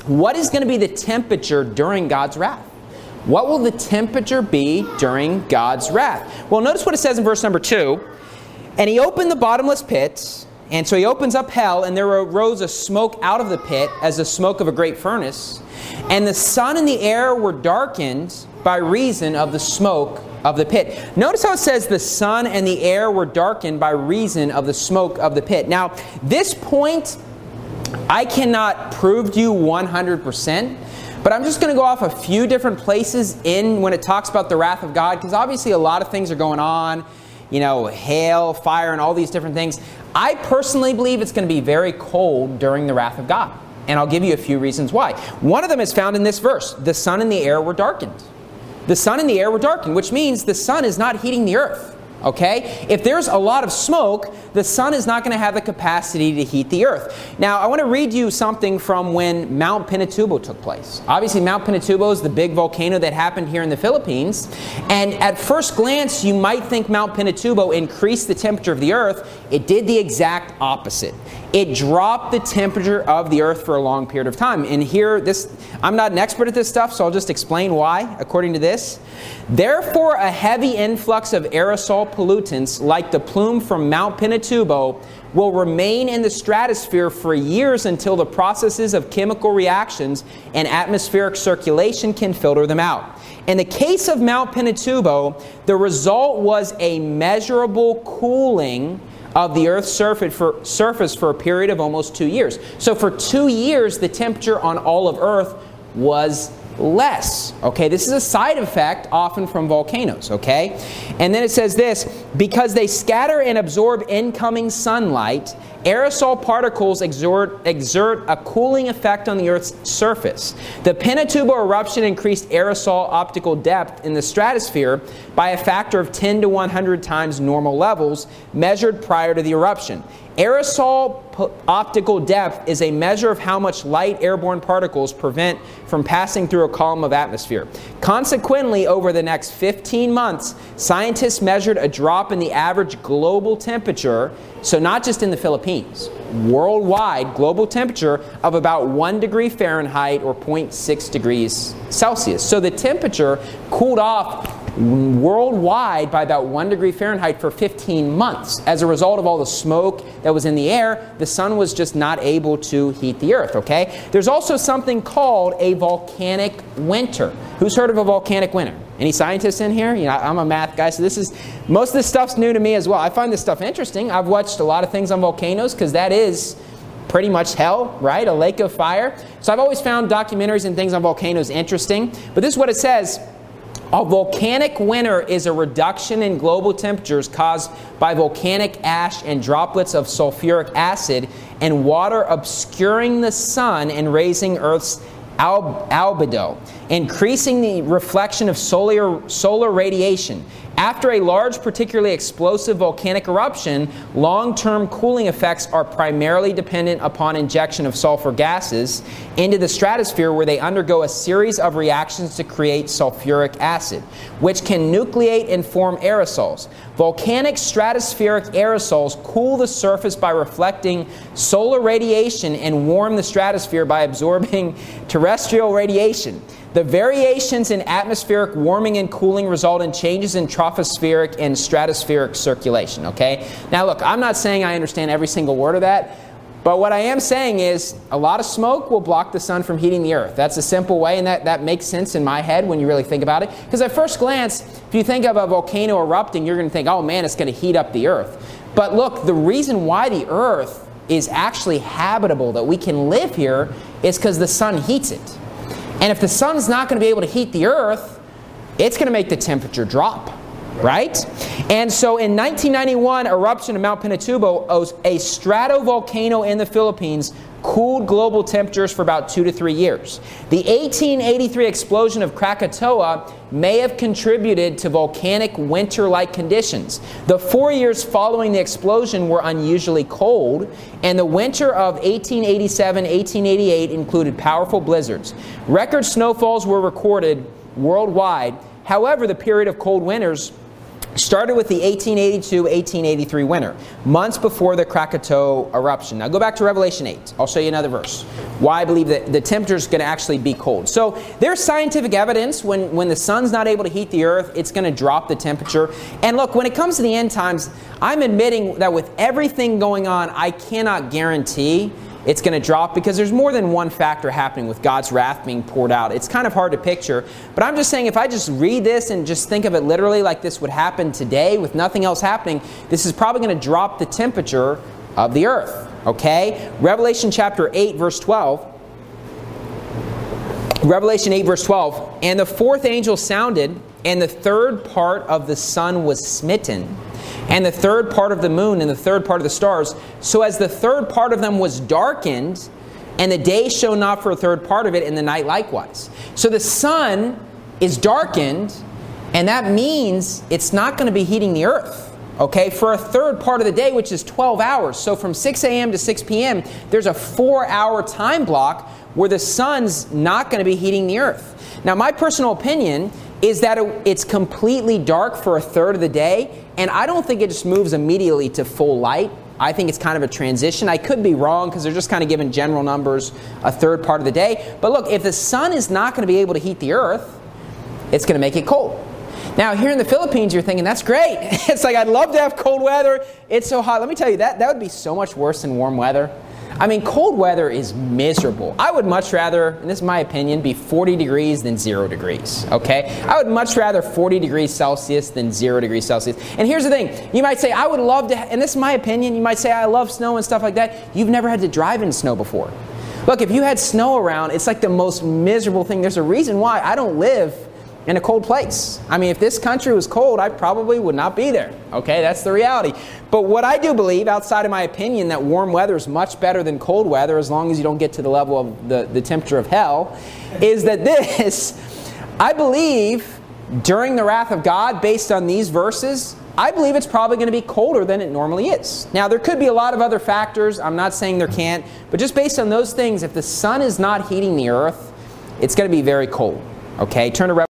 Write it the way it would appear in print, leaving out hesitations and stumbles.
what is going to be the temperature during God's wrath? What will the temperature be during God's wrath? Well, notice what it says in verse number 2. And he opened the bottomless pit, and so he opens up hell, and there arose a smoke out of the pit as the smoke of a great furnace. And the sun and the air were darkened by reason of the smoke of the pit. Notice how it says the sun and the air were darkened by reason of the smoke of the pit. Now, this point, I cannot prove to you 100%, but I'm just going to go off a few different places when it talks about the wrath of God, because obviously a lot of things are going on, hail, fire, and all these different things. I personally believe it's going to be very cold during the wrath of God, and I'll give you a few reasons why. One of them is found in this verse. The sun and the air were darkened. The sun and the air were darkened, which means the sun is not heating the earth. Okay? If there's a lot of smoke, the sun is not going to have the capacity to heat the earth. Now, I want to read you something from when Mount Pinatubo took place. Obviously, Mount Pinatubo is the big volcano that happened here in the Philippines. And at first glance, you might think Mount Pinatubo increased the temperature of the earth. It did the exact opposite. It dropped the temperature of the earth for a long period of time. And here, I'm not an expert at this stuff, so I'll just explain why, according to this. Therefore, a heavy influx of aerosol pollutants, like the plume from Mount Pinatubo, will remain in the stratosphere for years until the processes of chemical reactions and atmospheric circulation can filter them out. In the case of Mount Pinatubo, the result was a measurable cooling of the Earth's surface for a period of almost 2 years. So for 2 years, the temperature on all of Earth was less. Okay, this is a side effect often from volcanoes. Okay, and then it says this: because they scatter and absorb incoming sunlight, aerosol particles exert a cooling effect on the Earth's surface. The Pinatubo eruption increased aerosol optical depth in the stratosphere by a factor of 10 to 100 times normal levels measured prior to the eruption. Aerosol optical depth is a measure of how much light airborne particles prevent from passing through a column of atmosphere. Consequently, over the next 15 months, scientists measured a drop in the average global temperature, so not just in the Philippines, worldwide global temperature of about 1 degree Fahrenheit or 0.6 degrees Celsius. So the temperature cooled off worldwide by about 1 degree Fahrenheit for 15 months. As a result of all the smoke that was in the air, the sun was just not able to heat the earth, okay? There's also something called a volcanic winter. Who's heard of a volcanic winter? Any scientists in here? I'm a math guy, so most of this stuff's new to me as well. I find this stuff interesting. I've watched a lot of things on volcanoes because that is pretty much hell, right? A lake of fire. So I've always found documentaries and things on volcanoes interesting. But this is what it says. A volcanic winter is a reduction in global temperatures caused by volcanic ash and droplets of sulfuric acid and water obscuring the sun and raising Earth's albedo, increasing the reflection of solar radiation. After a large, particularly explosive volcanic eruption, long-term cooling effects are primarily dependent upon injection of sulfur gases into the stratosphere, where they undergo a series of reactions to create sulfuric acid, which can nucleate and form aerosols. Volcanic stratospheric aerosols cool the surface by reflecting solar radiation and warm the stratosphere by absorbing terrestrial radiation. The variations in atmospheric warming and cooling result in changes in tropospheric and stratospheric circulation, okay? Now look, I'm not saying I understand every single word of that, but what I am saying is a lot of smoke will block the sun from heating the earth. That's a simple way, and that makes sense in my head when you really think about it. Because at first glance, if you think of a volcano erupting, you're going to think, oh man, it's going to heat up the earth. But look, the reason why the earth is actually habitable, that we can live here, is because the sun heats it. And if the sun's not going to be able to heat the earth, it's going to make the temperature drop, right? And so in 1991, eruption of Mount Pinatubo, a stratovolcano in the Philippines, cooled global temperatures for about 2 to 3 years. The 1883 explosion of Krakatoa may have contributed to volcanic winter-like conditions. The 4 years following the explosion were unusually cold, and the winter of 1887-1888 included powerful blizzards. Record snowfalls were recorded worldwide. However, the period of cold winters started with the 1882-1883 winter, months before the Krakatoa eruption. Now go back to Revelation 8. I'll show you another verse. Why I believe that the temperature is going to actually be cold. So there's scientific evidence when the sun's not able to heat the earth, it's going to drop the temperature. And look, when it comes to the end times, I'm admitting that with everything going on, I cannot guarantee it's going to drop because there's more than one factor happening with God's wrath being poured out. It's kind of hard to picture. But I'm just saying if I just read this and just think of it literally like this would happen today with nothing else happening, this is probably going to drop the temperature of the earth. Okay? Revelation chapter 8 verse 12. Revelation 8 verse 12. And the fourth angel sounded, and the third part of the sun was smitten, and the third part of the moon, and the third part of the stars, so as the third part of them was darkened, and the day shone not for a third part of it, and the night likewise. So the sun is darkened, and that means it's not going to be heating the earth, okay, for a third part of the day, which is 12 hours. So from 6 a.m. to 6 p.m., there's a 4-hour time block where the sun's not going to be heating the earth. Now, my personal opinion is that it's completely dark for a third of the day, and I don't think it just moves immediately to full light. I think it's kind of a transition. I could be wrong because they're just kind of giving general numbers a third part of the day. But look, if the sun is not going to be able to heat the earth, it's going to make it cold. Now, here in the Philippines, you're thinking, that's great. It's like, I'd love to have cold weather. It's so hot. Let me tell you, that would be so much worse than warm weather. I mean, cold weather is miserable. I would much rather, and this is my opinion, be 40 degrees than 0 degrees, okay? I would much rather 40 degrees Celsius than 0 degrees Celsius. And here's the thing. You might say, I would love to, and this is my opinion, you might say, I love snow and stuff like that. You've never had to drive in snow before. Look, if you had snow around, it's like the most miserable thing. There's a reason why I don't live in a cold place. I mean, if this country was cold, I probably would not be there. Okay, that's the reality. But what I do believe, outside of my opinion, that warm weather is much better than cold weather, as long as you don't get to the level of the temperature of hell, is that this, I believe, during the wrath of God, based on these verses, I believe it's probably going to be colder than it normally is. Now, there could be a lot of other factors. I'm not saying there can't. But just based on those things, if the sun is not heating the earth, it's going to be very cold. Okay, turn to Revelation.